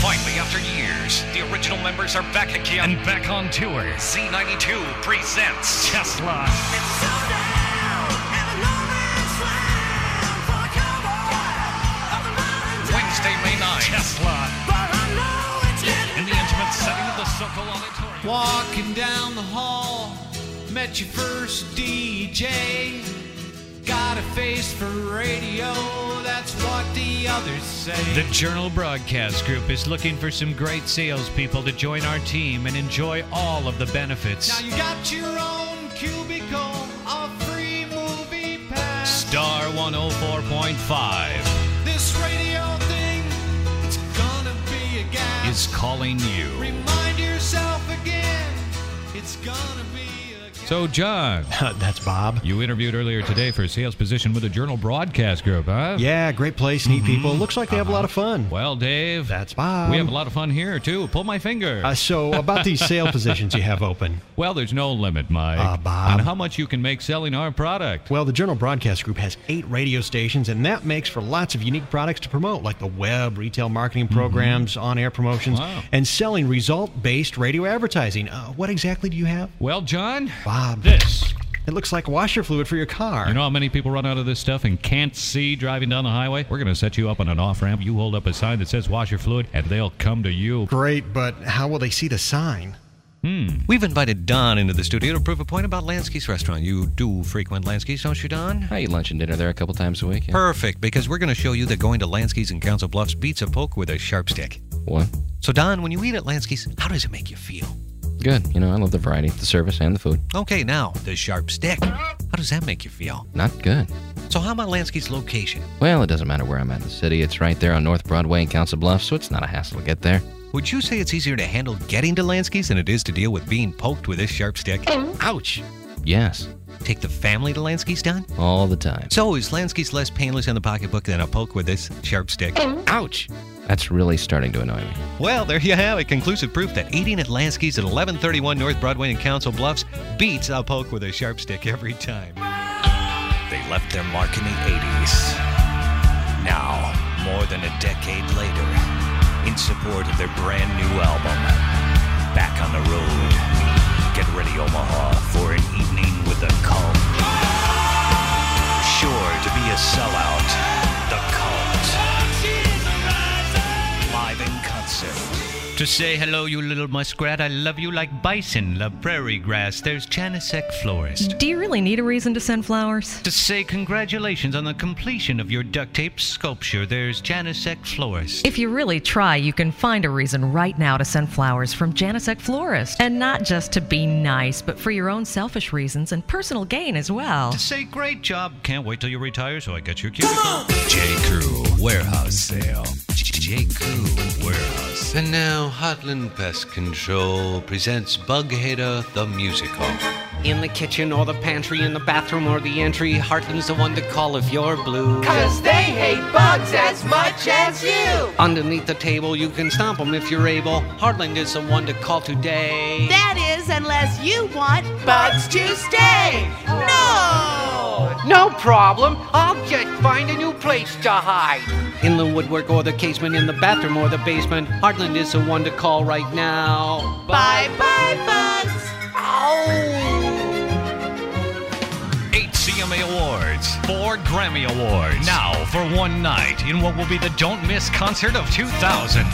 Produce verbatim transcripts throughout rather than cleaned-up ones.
Finally, after years, the original members are back again. And back on tour. Z ninety-two presents Tesla. It's so down in the no man's land for the cowboy of the mountain town. Wednesday, May ninth. Tesla. But I know it's getting In the intimate setting of the Sokol Auditorium. Walking down the hall, met your first D J. Got a face for radio, that's what the others say. The Journal Broadcast Group is looking for some great salespeople to join our team and enjoy all of the benefits. Now you got your own cubicle, a free movie pass. Star one oh four point five This radio thing, it's gonna be a gas. is calling you. Remind yourself again, it's gonna be a gas. So, John, That's Bob. you interviewed earlier today for a sales position with the Journal Broadcast Group, huh? Yeah, great place, neat people. Looks like they have a lot of fun. Well, Dave, That's Bob. we have a lot of fun here, too. Pull my finger. Uh, so, about these sale positions you have open. well, there's no limit, Mike, Uh, Bob. on how much you can make selling our product. Well, the Journal Broadcast Group has eight radio stations, and that makes for lots of unique products to promote, like the web, retail marketing programs, on-air promotions, Wow. and selling result-based radio advertising. Uh, what exactly do you have? Well, John, Bob, this. it looks like washer fluid for your car. You know how many people run out of this stuff and can't see driving down the highway? We're going to set you up on an off-ramp. You hold up a sign that says washer fluid, and they'll come to you. Great, but how will they see the sign? We've invited Don into the studio to prove a point about Lansky's restaurant. You do frequent Lansky's, don't you, Don? I eat lunch and dinner there a couple times a week. Yeah. Perfect, because we're going to show you that going to Lansky's in Council Bluffs beats a poke with a sharp stick. What? So, Don, when you eat at Lansky's, how does it make you feel? Good. You know, I love the variety, the service, and the food. Okay, now, the sharp stick. How does that make you feel? Not good. So how about Lansky's location? Well, it doesn't matter where I'm at in the city. It's right there on North Broadway in Council Bluffs, so it's not a hassle to get there. Would you say it's easier to handle getting to Lansky's than it is to deal with being poked with this sharp stick? Ouch! Yes. Take the family to Lansky's, Don? All the time. So is Lansky's less painless in the pocketbook than a poke with this sharp stick? Ouch! That's really starting to annoy me. Well, there you have it. Conclusive proof that eating at Lansky's at eleven thirty-one North Broadway in Council Bluffs beats a poke with a sharp stick every time. They left their mark in the eighties. Now, more than a decade later, in support of their brand new album, Back on the Road. Get ready, Omaha, for an evening with the Cult. Sure to be a sellout, the Cult. Live in concert. To say hello, you little muskrat, I love you like bison love prairie grass. There's Janisek Florist. Do you really need a reason to send flowers? To say congratulations on the completion of your duct tape sculpture, there's Janisek Florist. If you really try, you can find a reason right now to send flowers from Janisek Florist. And not just to be nice, but for your own selfish reasons and personal gain as well. To say great job, can't wait till you retire so I get your cubicle. J. Crew Warehouse Sale. J. Crew Warehouse. And now, Heartland Pest Control presents Bug Hater the Musical. In the kitchen or the pantry, in the bathroom or the entry, Heartland's the one to call if you're blue. Cause they hate bugs as much as you. Underneath the table, you can stomp them if you're able. Heartland is the one to call today. That is, unless you want bugs to stay. No! No problem. I'll just find a new place to hide. In the woodwork or the casement, in the bathroom or the basement, Heartland is the one to call right now. Bye-bye, bugs. Eight C M A Awards, four Grammy Awards. Now for one night in what will be the Don't Miss concert of two thousand.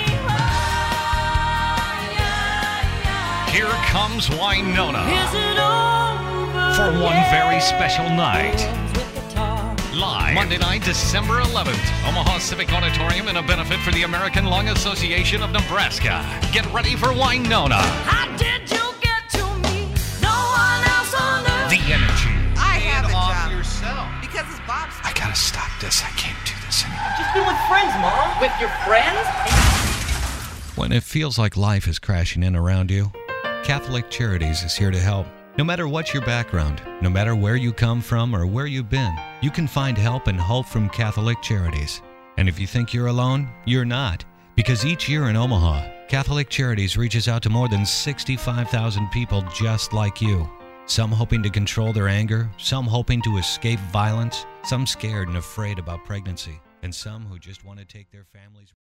Here comes Wynonna. For one very special night. Live Monday night, December eleventh, Omaha Civic Auditorium in a benefit for the American Lung Association of Nebraska. Get ready for Wynonna. How did you get to me? No one else on earth. The energy. I have a job. yourself. Because it's Bob's. I gotta stop this. I can't do this anymore. Just been with friends, Mom. With your friends? When it feels like life is crashing in around you, Catholic Charities is here to help. No matter what your background, no matter where you come from or where you've been, you can find help and hope from Catholic Charities. And if you think you're alone, you're not. Because each year in Omaha, Catholic Charities reaches out to more than sixty-five thousand people just like you. Some hoping to control their anger, some hoping to escape violence, some scared and afraid about pregnancy, and some who just want to take their families